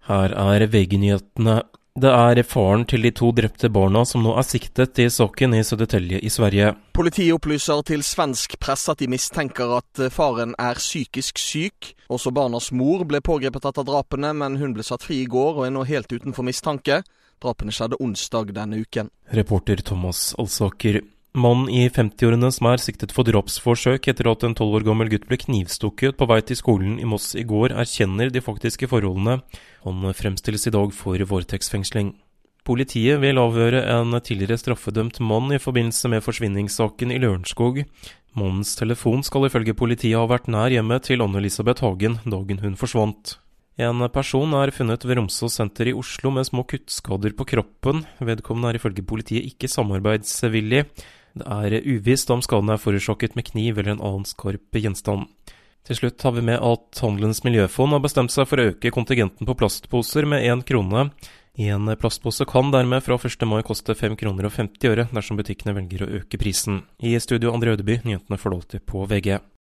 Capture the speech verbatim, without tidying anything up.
Her er V G-nyhetene. Det er faren til de to drepte barna som nå er siktet i saken i Södertälje i Sverige. Politiet opplyser til svensk presse at de mistenker at faren er psykisk syk. Også barnas mor ble pågrepet etter drapene, men hun ble satt fri i går og er nå helt utenfor mistanke. Drapene skjedde onsdag denne uken. Reporter Thomas Alsaker. Mann i femti-årene som er siktet for drapsforsøk etter at en tolv år gammel gutt ble knivstukket på vei til skolen i Moss i går, erkjenner de faktiske forholdene. Han fremstilles i dag for varetektsfengsling. Politiet vil avhøre en tidligere straffedømt mann i forbindelse med forsvinningssaken i Lørenskog. Mannens telefon skal ifølge politiet ha vært nær hjemmet til Anne-Elisabeth Hagen dagen hun forsvant. En person er funnet ved Romsås senter i Oslo med små kuttskader på kroppen. Vedkommende er ifølge politiet ikke samarbeidsvillig. Det er uvisst om skaden er forårsaket med kniv eller en annen skarp gjenstand. Til slutt har vi med at Handelens miljøfond har bestemt seg for å øke kontingenten på plastposer med én krone. En plastpose kan dermed fra første mai koste fem kroner og femti øre dersom butikkene velger å øke prisen. I studio Andre Ødeby, nyhetene får du alltid på V G.